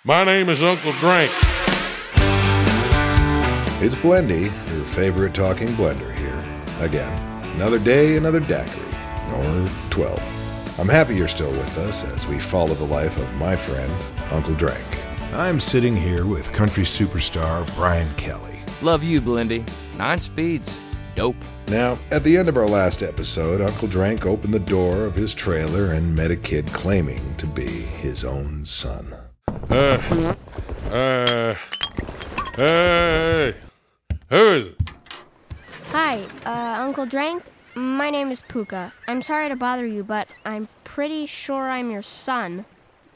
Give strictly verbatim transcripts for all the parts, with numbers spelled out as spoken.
My name is Uncle Drank. It's Blendy, your favorite talking blender here. Again, another day, another daiquiri. Or twelve. I'm happy you're still with us as we follow the life of my friend, Uncle Drank. I'm sitting here with country superstar Brian Kelly. Love you, Blendy. Nine speeds. Dope. Now, at the end of our last episode, Uncle Drank opened the door of his trailer and met a kid claiming to be his own son. Uh, uh, hey, who is it? Hi, uh, Uncle Drank. My name is Puka. I'm sorry to bother you, but I'm pretty sure I'm your son.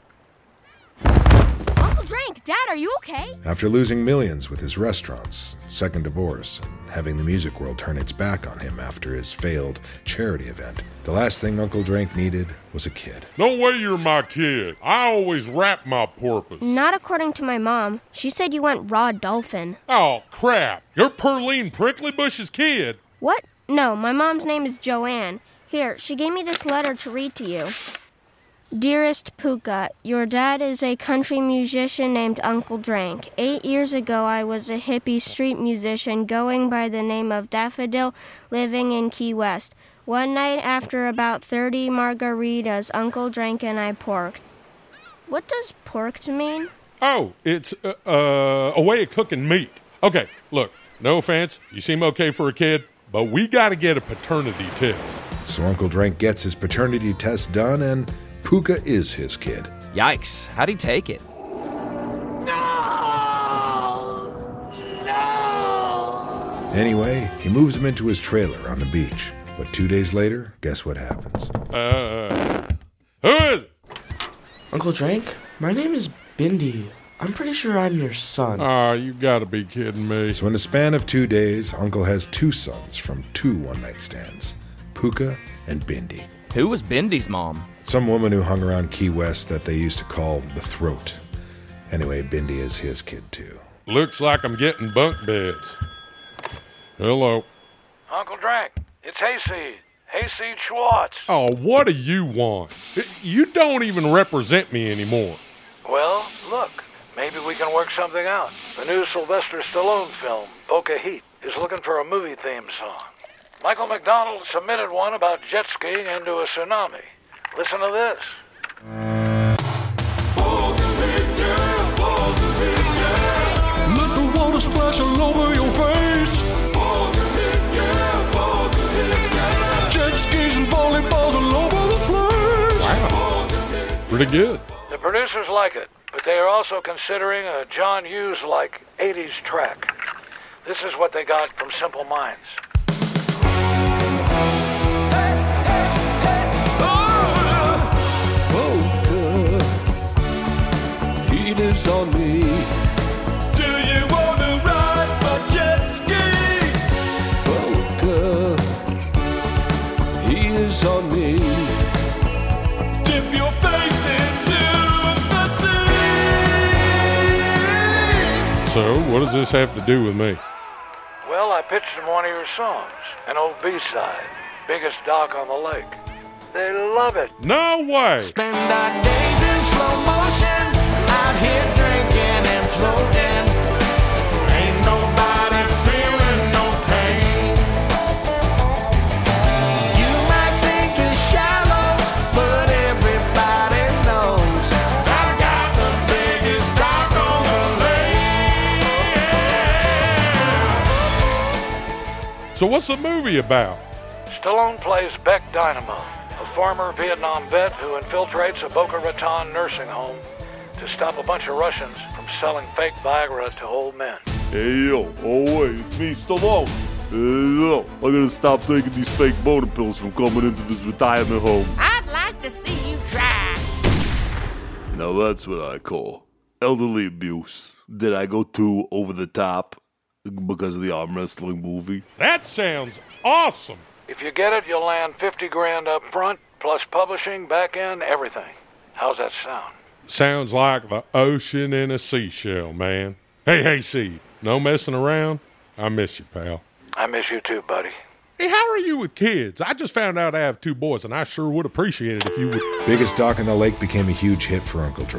Uncle Drank, Dad, are you okay? After losing millions with his restaurants, second divorce, and having the music world turn its back on him after his failed charity event, the last thing Uncle Drank needed was a kid. No way you're my kid. I always rap my porpoise. Not according to my mom. She said you went raw dolphin. Oh, crap. You're Perline Prickly Bush's kid. What? No, my mom's name is Joanne. Here, she gave me this letter to read to you. Dearest Puka, your dad is a country musician named Uncle Drank. Eight years ago, I was a hippie street musician going by the name of Daffodil, living in Key West. One night after about thirty margaritas, Uncle Drank and I porked. What does porked mean? Oh, it's uh, uh, a way of cooking meat. Okay, look, no offense. You seem okay for a kid, but we got to get a paternity test. So Uncle Drank gets his paternity test done, and Puka is his kid. Yikes. How'd he take it? No! No! Anyway, he moves him into his trailer on the beach. But two days later, guess what happens? Uh, who is it? Uncle Drank, my name is Bindi. I'm pretty sure I'm your son. Oh, you got to be kidding me. So in the span of two days, Uncle has two sons from two one-night stands, Puka and Bindi. Who was Bindy's mom? Some woman who hung around Key West that they used to call the Throat. Anyway, Bindi is his kid, too. Looks like I'm getting bunk beds. Hello. Uncle Drank, it's Hayseed. Hayseed Schwartz. Oh, what do you want? You don't even represent me anymore. Well, look, maybe we can work something out. The new Sylvester Stallone film, Boca Heat, is looking for a movie theme song. Michael McDonald submitted one about jet skiing into a tsunami. Listen to this. Let the water splash all over your face. Jet skis and volleyballs all over the place. Wow. Pretty good. The producers like it, but they are also considering a John Hughes-like eighties track. This is what they got from Simple Minds. Heat is on me. Do you want to ride my jet ski? Vodka. Heat is on me. Dip your face into the sea. So, what does this have to do with me? Well, I pitched them one of your songs, an old B-side, biggest dock on the lake. They love it. No way! Spend our days in slow motion, out here drinking and floating. Ain't nobody feeling no pain. You might think it's shallow, but everybody knows I got the biggest dock on the lake. So what's the movie about? Stallone plays Beck Dynamo, a former Vietnam vet who infiltrates a Boca Raton nursing home to stop a bunch of Russians from selling fake Viagra to old men. Hey, yo, oh, wait, it's me, Stallone. Hey, yo, I gotta stop taking these fake boner pills from coming into this retirement home. I'd like to see you try. Now that's what I call elderly abuse. Did I go too over the top because of the arm wrestling movie? That sounds awesome. If you get it, you'll land fifty grand up front, plus publishing, back end, everything. How's that sound? Sounds like the ocean in a seashell, man. Hey, hey, see, no messing around. I miss you, pal. I miss you too, buddy. Hey, how are you with kids? I just found out I have two boys, and I sure would appreciate it if you would. Biggest Dock on the Lake became a huge hit for Uncle Drank.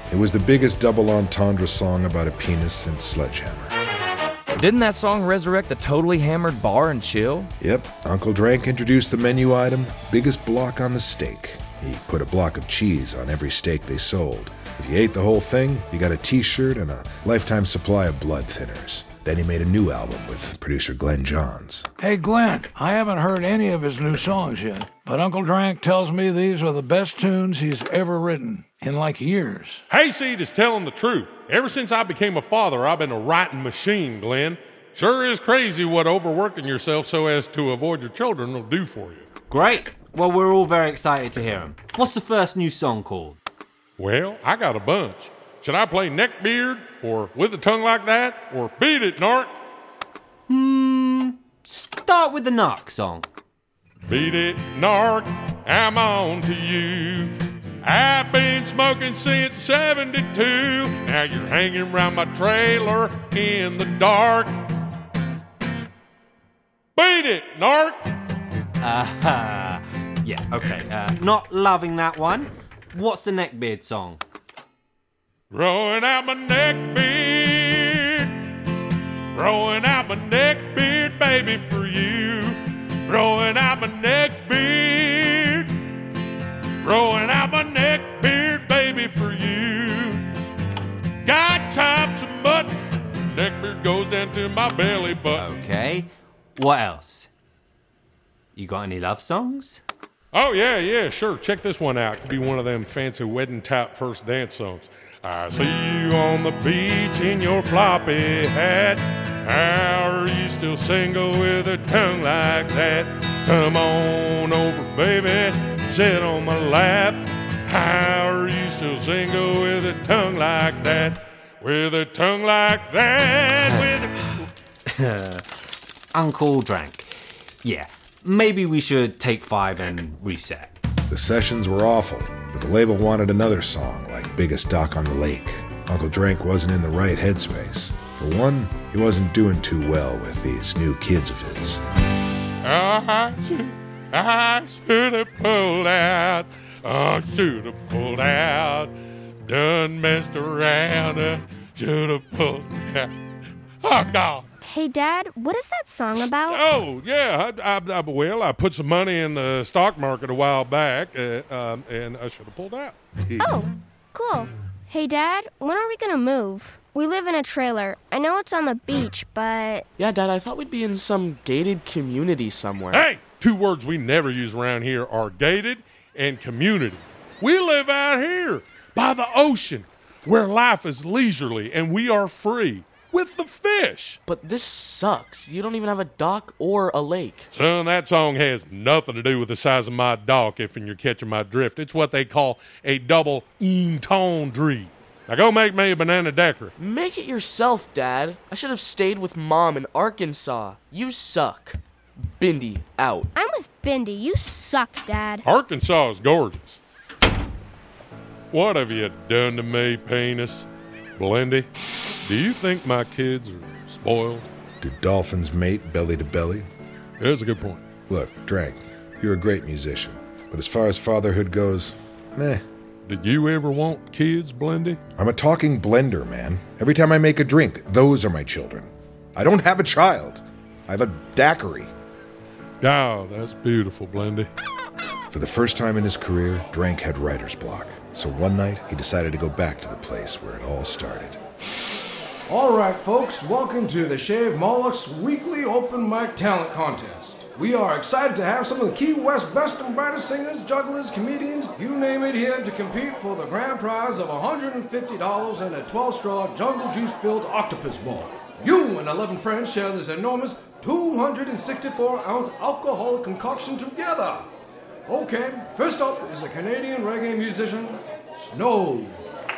It was the biggest double entendre song about a penis and sledgehammer. Didn't that song resurrect the totally hammered bar and chill? Yep, Uncle Drank introduced the menu item, biggest block on the steak. He put a block of cheese on every steak they sold. If you ate the whole thing, you got a t-shirt and a lifetime supply of blood thinners. Then he made a new album with producer Glenn Johns. Hey, Glenn, I haven't heard any of his new songs yet, but Uncle Drank tells me these are the best tunes he's ever written in like years. Hayseed is telling the truth. Ever since I became a father, I've been a writing machine, Glenn. Sure is crazy what overworking yourself so as to avoid your children will do for you. Great. Well, we're all very excited to hear him. What's the first new song called? Well, I got a bunch. Should I play Neckbeard, or With a Tongue Like That, or Beat It, Narc? Hmm, start with the Narc song. Beat it, Narc, I'm on to you. I've been smoking since seventy-two. Now you're hanging around my trailer in the dark. Beat it, Narc! Uh, yeah, okay. Uh, not loving that one. What's the Neckbeard song? Growing out my neck beard, growing out my neck beard, baby, for you. Growing out my neck beard, growing out my neck beard, baby, for you. Got chops and mutton, neck beard goes down to my belly button. Okay, what else? You got any love songs? Oh, yeah, yeah, sure. Check this one out. Could be one of them fancy wedding type first dance songs. I see you on the beach in your floppy hat. How are you still single with a tongue like that? Come on over, baby, sit on my lap. How are you still single with a tongue like that? With a tongue like that, with a... Uncle Drank. Yeah. Maybe we should take five and reset. The sessions were awful, but the label wanted another song, like Biggest Dock on the Lake. Uncle Drank wasn't in the right headspace. For one, he wasn't doing too well with these new kids of his. I should, I should have pulled out. I should have pulled out. Done messed around. I should have pulled out. Oh, God. Hey, Dad, what is that song about? Oh, yeah. I, I, I, well, I put some money in the stock market a while back, uh, um, and I should have pulled out. Oh, cool. Hey, Dad, when are we going to move? We live in a trailer. I know it's on the beach, but... Yeah, Dad, I thought we'd be in some gated community somewhere. Hey, two words we never use around here are gated and community. We live out here by the ocean, where life is leisurely and we are free. With the fish. But this sucks. You don't even have a dock or a lake. Son, that song has nothing to do with the size of my dock, if you're catching my drift. It's what they call a double entendre. Now go make me a banana daiquiri. Make it yourself, Dad. I should have stayed with Mom in Arkansas. You suck. Bindi, out. I'm with Bindi. You suck, Dad. Arkansas is gorgeous. What have you done to me, penis? Blendy, do you think my kids are spoiled? Do dolphins mate belly to belly? That's a good point. Look, Drank, you're a great musician, but as far as fatherhood goes, meh. Did you ever want kids, Blendy? I'm a talking blender, man. Every time I make a drink, those are my children. I don't have a child. I have a daiquiri. Oh, that's beautiful, Blendy. For the first time in his career, Drank had writer's block. So one night, he decided to go back to the place where it all started. All right, folks, welcome to the Shave Moloch's weekly open mic talent contest. We are excited to have some of the Key West best and brightest singers, jugglers, comedians, you name it, here to compete for the grand prize of one hundred fifty dollars and a twelve-straw jungle juice-filled octopus ball. You and eleven friends share this enormous two hundred sixty-four ounce alcoholic concoction together. Okay, first up is a Canadian reggae musician, Snow.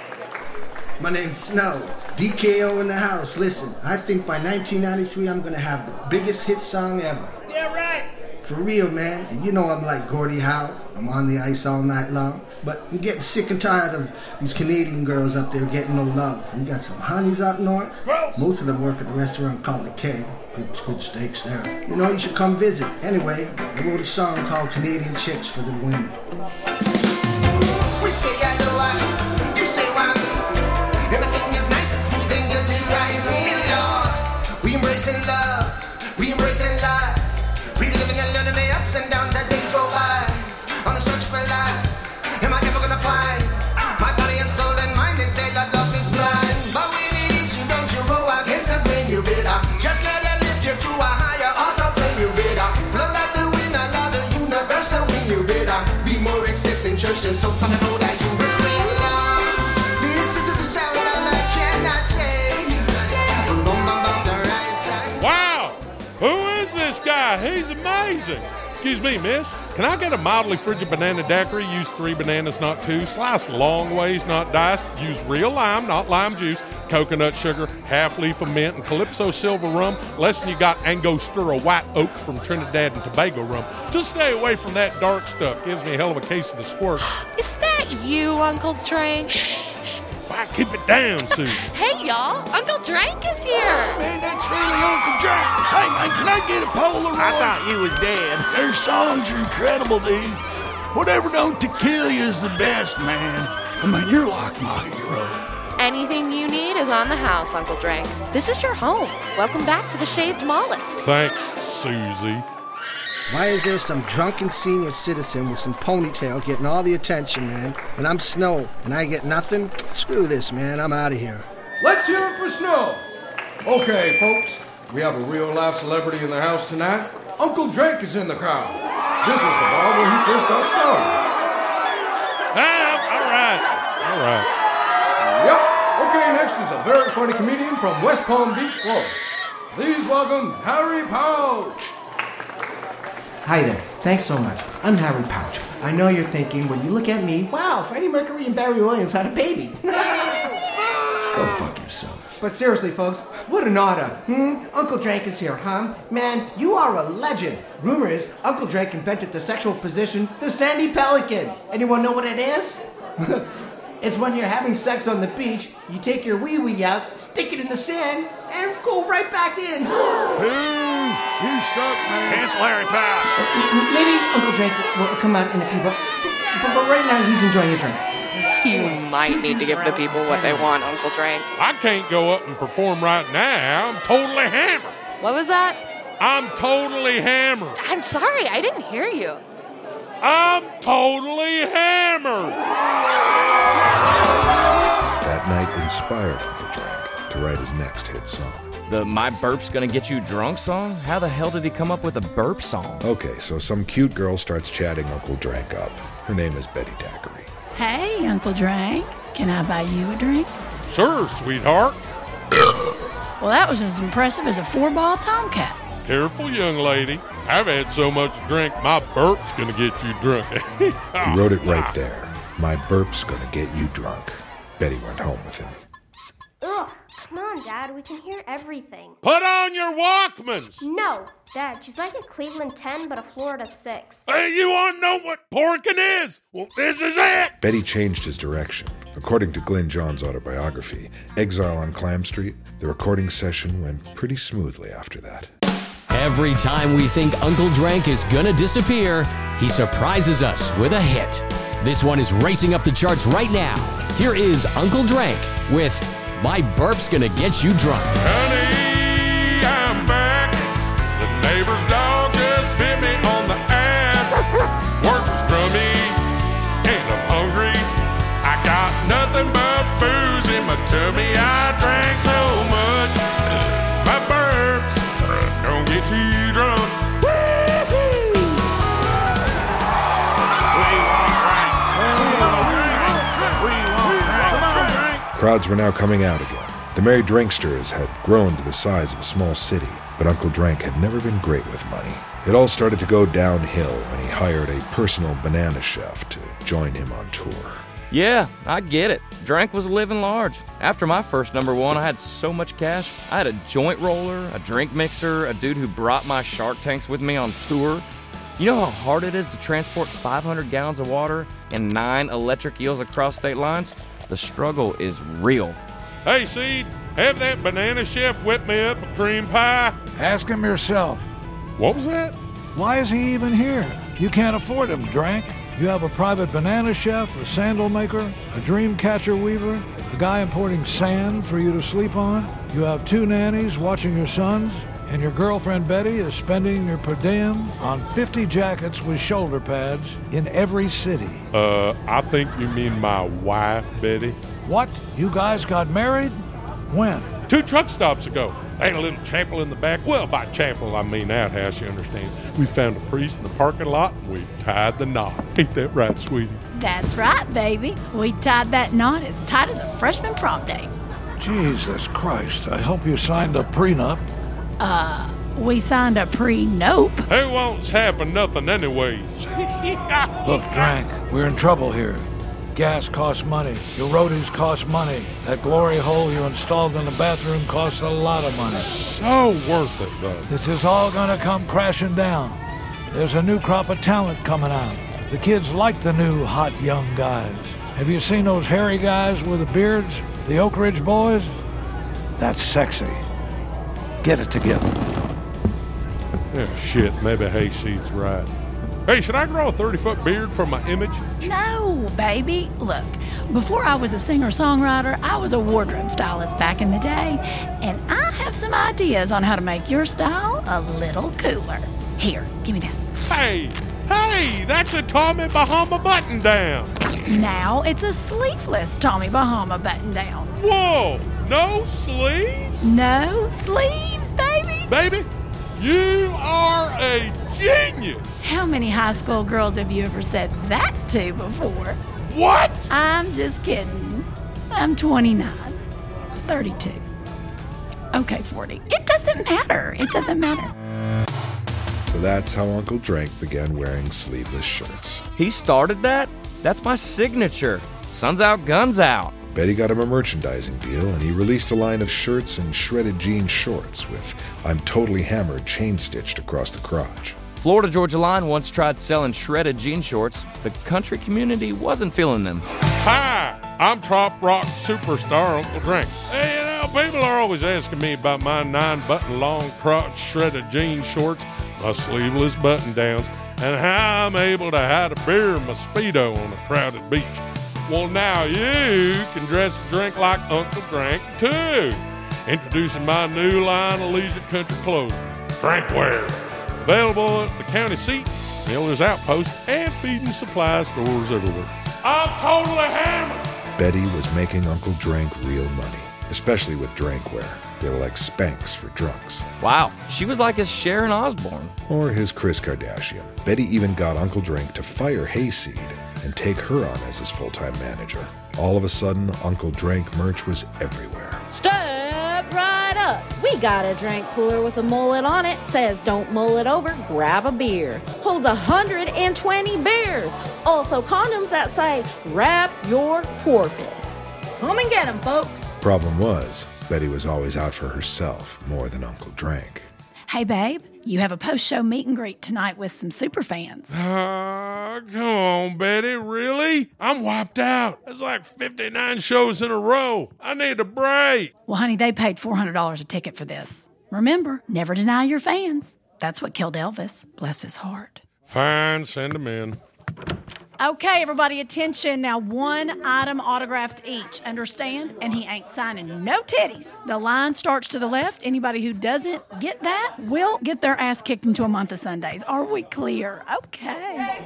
My name's Snow. D K O in the house. Listen, I think by nineteen ninety-three I'm gonna have the biggest hit song ever. Yeah, right. For real, man. And you know I'm like Gordie Howe. I'm on the ice all night long. But I'm getting sick and tired of these Canadian girls up there getting no love. We got some honeys up north. Gross. Most of them work at a restaurant called The Keg. Good, good steaks there. You know, you should come visit. Anyway, I wrote a song called Canadian Chicks for the win. We say hello, you say one. is so fun to know that you really love. This is the sound of I cannot say. Wow! Who is this guy? He's amazing. Excuse me, miss. Can I get a mildly frigid banana daiquiri? Use three bananas, not two. Sliced long ways, not diced. Use real lime, not lime juice. Coconut sugar, half leaf of mint, and Calypso silver rum. Less than you got Angostura white oak from Trinidad and Tobago rum. Just stay away from that dark stuff. Gives me a hell of a case of the squirts. Is that you, Uncle Drank? Why, keep it down, Susan. Hey, y'all. Uncle Drank is here. Man, that's really Uncle Drank. Hey, man, can I get a Polaroid? I thought you was dead. Their songs are incredible, dude. Whatever don't to kill you is the best, man. I mean, you're like my hero. Anything you need is on the house, Uncle Drank. This is your home. Welcome back to the Shaved Mollusk. Thanks, Susie. Why is there some drunken senior citizen with some ponytail getting all the attention, man, and I'm Snow, and I get nothing? Screw this, man. I'm out of here. Let's hear it for Snow. Okay, folks, we have a real-life celebrity in the house tonight. Uncle Drank is in the crowd. This is the bar where he first got started. Ah, all right, all right. Yep. Okay, next is a very funny comedian from West Palm Beach, Florida. Please welcome Harry Pouch. Hi there. Thanks so much. I'm Harry Pouch. I know you're thinking, when you look at me, wow, Freddie Mercury and Barry Williams had a baby. Go fuck yourself. But seriously, folks, what an honor. Hmm? Uncle Drank is here, huh? Man, you are a legend. Rumor is Uncle Drank invented the sexual position, the Sandy Pelican. Anyone know what it is? It's when you're having sex on the beach, you take your wee-wee out, stick it in the sand, and go right back in. Hey, you stuck, man. Cancel Harry Pouch. Maybe Uncle Drank will come out in a few, but, but, but right now he's enjoying a drink. You might need to give the people what they want, Uncle Drank. I can't go up and perform right now. I'm totally hammered. What was that? I'm totally hammered. I'm sorry, I didn't hear you. I'm totally hammered. That night inspired Uncle Drank to write his next hit song. The My Burp's Gonna Get You Drunk song? How the hell did he come up with a burp song? Okay, so some cute girl starts chatting Uncle Drank up. Her name is Betty Daiquiri. Hey, Uncle Drank. Can I buy you a drink? Sure, sweetheart. Well, that was as impressive as a four-ball tomcat. Careful, young lady. I've had so much to drink, my burp's gonna get you drunk. He wrote it right there. My burp's gonna get you drunk. Betty went home with him. Ugh, come on, Dad. We can hear everything. Put on your Walkmans! No, Dad. She's like a Cleveland ten, but a Florida six. Hey, you want to know what porking is? Well, this is it! Betty changed his direction. According to Glenn John's autobiography, Exile on Clam Street, the recording session went pretty smoothly after that. Every time we think Uncle Drank is gonna disappear, he surprises us with a hit. This one is racing up the charts right now. Here is Uncle Drank with My Burp's Gonna Get You Drunk. Honey, I'm back. The neighbor's dog just bit me on the ass. Work was crummy, and I'm hungry. I got nothing but booze in my tummy. I drank so much, my burps don't get you drunk. Woo-hoo! We won't drink. We won't drink. We won't drink. Crowds were now coming out again. The Merry Drinksters had grown to the size of a small city, but Uncle Drank had never been great with money. It all started to go downhill when he hired a personal banana chef to join him on tour. Yeah, I get it. Drank was living large. After my first number one, I had so much cash. I had a joint roller, a drink mixer, a dude who brought my Shark Tanks with me on tour. You know how hard it is to transport five hundred gallons of water and nine electric eels across state lines? The struggle is real. Hey, Seed, have that banana chef whip me up a cream pie. Ask him yourself. What was that? Why is he even here? You can't afford him, Drank. You have a private banana chef, a sandal maker, a dream catcher weaver, a guy importing sand for you to sleep on. You have two nannies watching your sons, and your girlfriend Betty is spending your per diem on fifty jackets with shoulder pads in every city. Uh, I think you mean my wife, Betty. What? You guys got married? When? Two truck stops ago. Ain't a little chapel in the back. Well, by chapel, I mean outhouse, you understand. We found a priest in the parking lot, and we tied the knot. Ain't that right, sweetie? That's right, baby. We tied that knot as tight as a freshman prom date. Jesus Christ, I hope you signed a prenup. Uh, we signed a pre-nope. Who wants half of nothing anyways? Look, Drank, we're in trouble here. Gas costs money. Your roadies cost money. That glory hole you installed in the bathroom costs a lot of money. So worth it, though. This is all gonna come crashing down. There's a new crop of talent coming out. The kids like the new hot young guys. Have you seen those hairy guys with the beards? The Oak Ridge boys? That's sexy. Get it together. Yeah, shit, maybe Hayseed's right. Hey, should I grow a thirty-foot beard for my image? No, baby. Look, before I was a singer-songwriter, I was a wardrobe stylist back in the day, and I have some ideas on how to make your style a little cooler. Here, give me that. Hey, hey, that's a Tommy Bahama button-down. Now it's a sleeveless Tommy Bahama button-down. Whoa, no sleeves? No sleeves, baby. Baby, you are a genius. How many high school girls have you ever said that to before? What? I'm just kidding. I'm twenty-nine. thirty-two. Okay, forty. It doesn't matter. It doesn't matter. So that's how Uncle Drank began wearing sleeveless shirts. He started that? That's my signature. Sun's out, guns out. Betty got him a merchandising deal, and he released a line of shirts and shredded jean shorts with I'm Totally Hammered chain-stitched across the crotch. Florida Georgia Line once tried selling shredded jean shorts. The country community wasn't feeling them. Hi, I'm trop rock superstar Uncle Drank. Hey, you know, people are always asking me about my nine-button long crotch shredded jean shorts, my sleeveless button-downs, and how I'm able to hide a beer in my Speedo on a crowded beach. Well, now you can dress and drink like Uncle Drank, too. Introducing my new line of leisure country clothing, Drankware. Available at the county seat, Miller's Outpost, and feeding supply stores everywhere. I'm totally hammered. Betty was making Uncle Drank real money, especially with Drankware. They were like Spanx for drunks. Wow, she was like his Sharon Osbourne. Or his Kris Kardashian. Betty even got Uncle Drank to fire Hayseed and take her on as his full-time manager. All of a sudden, Uncle Drank merch was everywhere. Step right up. We got a drink cooler with a mullet on it. Says don't mull it over, grab a beer. Holds one hundred twenty beers. Also condoms that say wrap your porpoise. Come and get them, folks. Problem was, Betty was always out for herself more than Uncle Drank. Hey, babe, you have a post-show meet and greet tonight with some super fans. Uh, come on, Betty, really? I'm wiped out. It's like fifty-nine shows in a row. I need a break. Well, honey, they paid four hundred dollars a ticket for this. Remember, never deny your fans. That's what killed Elvis. Bless his heart. Fine, send them in. Okay, everybody, attention. Now, one item autographed each, understand? And he ain't signing no titties. The line starts to the left. Anybody who doesn't get that will get their ass kicked into a month of Sundays. Are we clear? Okay.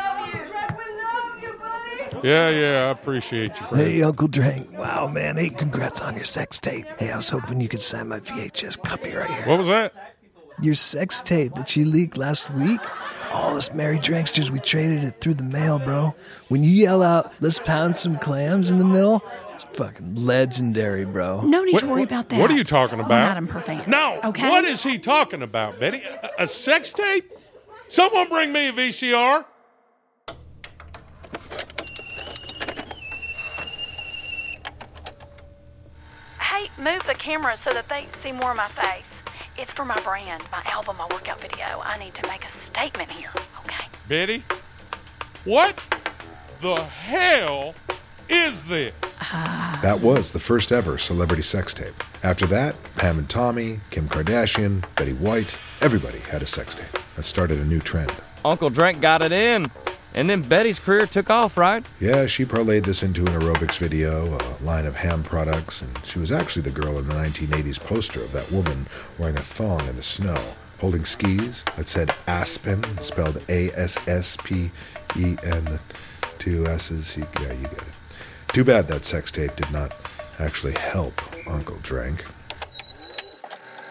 Yeah, yeah, I appreciate you, friend. Hey, Uncle Drank. Wow, man. Hey, congrats on your sex tape. Hey, I was hoping you could sign my V H S copy right here. What was that? Your sex tape that you leaked last week? All us merry dranksters, we traded it through the mail, bro. When you yell out, let's pound some clams in the middle, it's fucking legendary, bro. No need what, to worry what, about that. What are you talking about? I'm not a fan. No, okay? What is he talking about, Betty? A, a sex tape? Someone bring me a V C R. Hey, move the camera so that they can see more of my face. It's for my brand, my album, my workout video. I need to make a statement here, okay? Betty, what the hell is this? Uh, that was the first ever celebrity sex tape. After that, Pam and Tommy, Kim Kardashian, Betty White, everybody had a sex tape. That started a new trend. Uncle Drank got it in. And then Betty's career took off, right? Yeah, she parlayed this into an aerobics video, a line of ham products, and she was actually the girl in the nineteen eighties poster of that woman wearing a thong in the snow, holding skis that said Aspen, spelled A S S P E N, two S's. Yeah, you get it. Too bad that sex tape did not actually help Uncle Drank.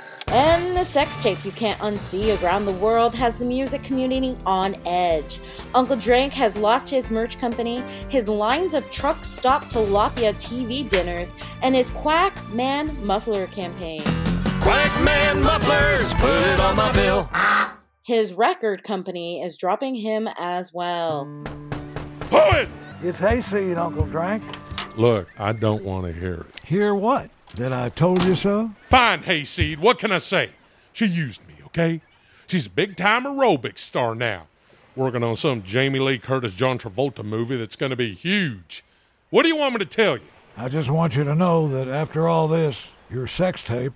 a sex tape you can't unsee around the world has the music community on edge. Uncle Drank has lost his merch company, his lines of truck stop tilapia T V dinners, and his Quack Man Muffler campaign. Quack Man Mufflers, put it on my bill. His record company is dropping him as well. Who is it? It's Hayseed, Uncle Drank. Look, I don't want to hear it. Hear what? That I told you so? Fine, Hayseed. What can I say? She used me, okay? She's a big-time aerobics star now, working on some Jamie Lee Curtis, John Travolta movie that's going to be huge. What do you want me to tell you? I just want you to know that after all this, your sex tape,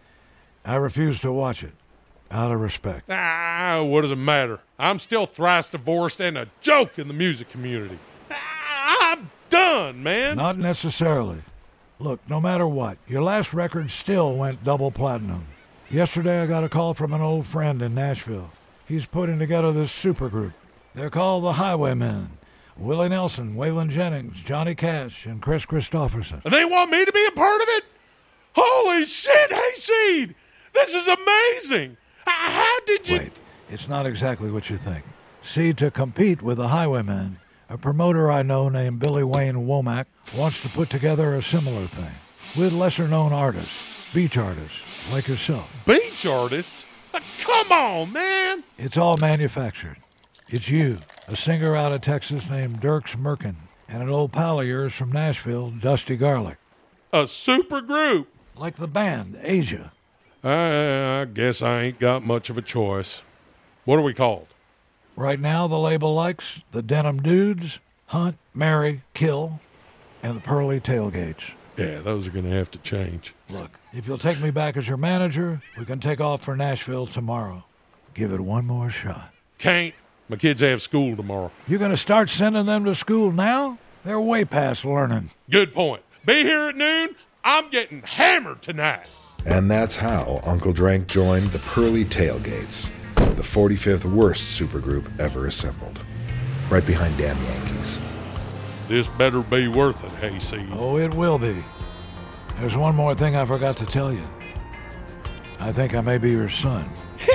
I refuse to watch it. Out of respect. Ah, what does it matter? I'm still thrice divorced and a joke in the music community. Ah, I'm done, man. Not necessarily. Look, no matter what, your last record still went double platinum. Yesterday I got a call from an old friend in Nashville. He's putting together this supergroup. They're called the Highwaymen. Willie Nelson, Waylon Jennings, Johnny Cash, and Chris Christopherson. And they want me to be a part of it? Holy shit, Hayseed! This is amazing! How did you... Wait, it's not exactly what you think. See, to compete with the Highwaymen, a promoter I know named Billy Wayne Womack wants to put together a similar thing with lesser-known artists, beach artists, like yourself. Beach artists? Uh, come on, man! It's all manufactured. It's you, a singer out of Texas named Dirks Merkin, and an old pal of yours from Nashville, Dusty Garlic. A super group? Like the band, Asia. I, I guess I ain't got much of a choice. What are we called? Right now, the label likes the Denim Dudes, Hunt, Marry, Kill, and the Pearly Tailgates. Yeah, those are going to have to change. Look, if you'll take me back as your manager, we can take off for Nashville tomorrow. Give it one more shot. Can't. My kids have school tomorrow. You're going to start sending them to school now? They're way past learning. Good point. Be here at noon. I'm getting hammered tonight. And that's how Uncle Drank joined the Pearly Tailgates, the forty-fifth worst supergroup ever assembled. Right behind Damn Yankees. This better be worth it, Hayseed. Oh, it will be. There's one more thing I forgot to tell you. I think I may be your son.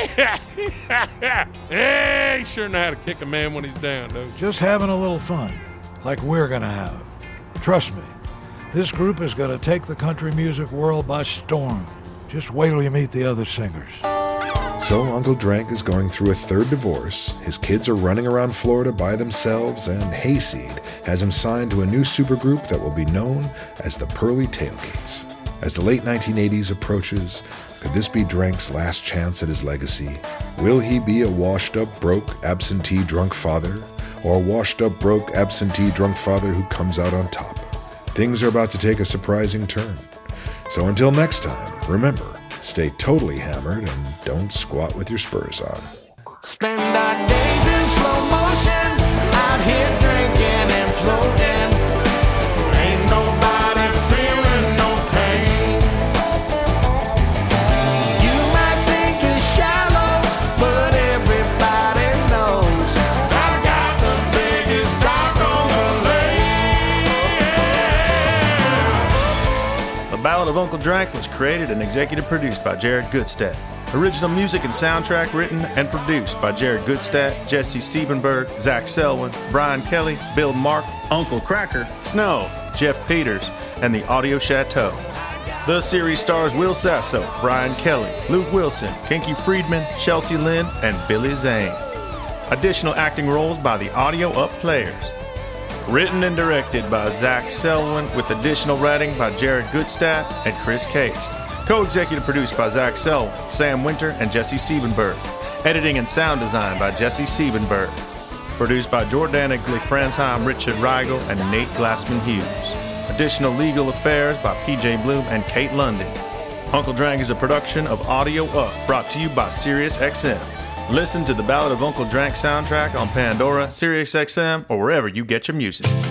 Hey, he sure know how to kick a man when he's down, don't you? Just having a little fun, like we're gonna have. Trust me, this group is gonna take the country music world by storm. Just wait till you meet the other singers. So Uncle Drank is going through a third divorce, his kids are running around Florida by themselves, and Hayseed has him signed to a new supergroup that will be known as the Pearly Tailgates. As the late nineteen eighties approaches, could this be Drank's last chance at his legacy? Will he be a washed-up, broke, absentee drunk father, or a washed-up, broke, absentee drunk father who comes out on top? Things are about to take a surprising turn. So until next time, remember, stay totally hammered and don't squat with your spurs on. Spend our days in slow motion, out here drinking and floating. Ain't nobody feeling no pain. You might think it's shallow, but everybody knows I got the biggest dock on the lake. The Ballad of Uncle Drank was created and executive produced by Jared Goodstadt. Original music and soundtrack written and produced by Jared Goodstadt, Jesse Siebenberg, Zach Selwyn, Brian Kelly, Bill Mark, Uncle Cracker, Snow, Jeff Peters, and the Audio Chateau. The series stars Will Sasso, Brian Kelly, Luke Wilson, Kinky Friedman, Chelsea Lynn, and Billy Zane. Additional acting roles by the Audio Up Players. Written and directed by Zach Selwyn with additional writing by Jared Goodstadt and Chris Case. Co-executive produced by Zach Selwyn, Sam Winter, and Jesse Siebenberg. Editing and sound design by Jesse Siebenberg. Produced by Jordana Glick-Fransheim, Richard Rigel, and Nate Glassman Hughes. Additional legal affairs by P J Bloom and Kate Lundy. Uncle Drank is a production of Audio Up, brought to you by SiriusXM. Listen to the Ballad of Uncle Drank soundtrack on Pandora, SiriusXM, or wherever you get your music.